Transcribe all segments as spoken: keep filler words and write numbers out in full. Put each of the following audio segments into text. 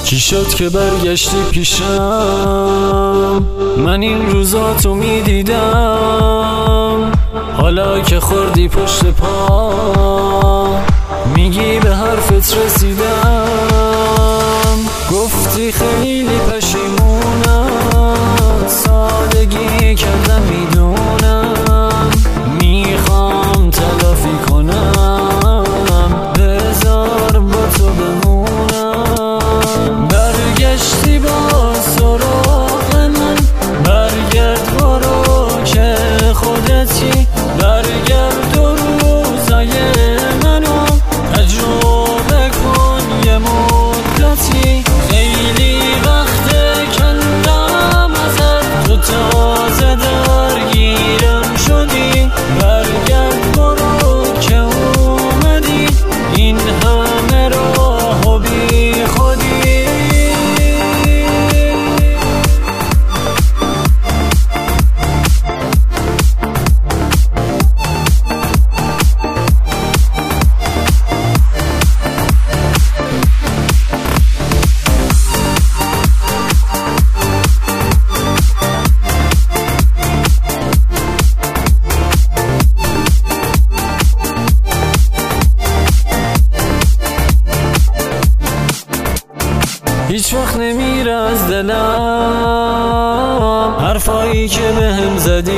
چی شد که برگشتی پیشم؟ من این روزا تو میدیدم، حالا که خوردی پشت پا میگی به حرفت رسیدم. گفتی خیلی پشیمونم، سادگی کردم میدونم، میخوام تلافی کنم، بذار با تو بمونم. برگشتی با سراغ من، برگرد برو که خودتی، برگرد دو روزای منو تجربه کن یه مدتی. خیلی وقته کندم ازت، تو تازه درگیرم شدی. برگرد برو که اومدی، این همه راهو بی خودی. هیچ وقت نمیره از دلم حرفایی که بهم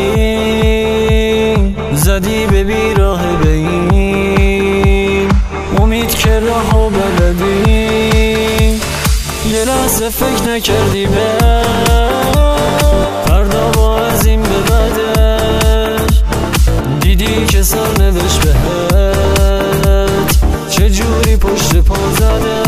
زدی، زدی به بیراه به این امید که راهو بلدی. یه لحظه فکر نکردی به فردا با از این به بعدش، دیدی که سرنوشت بهت چجوری پشت پا زده.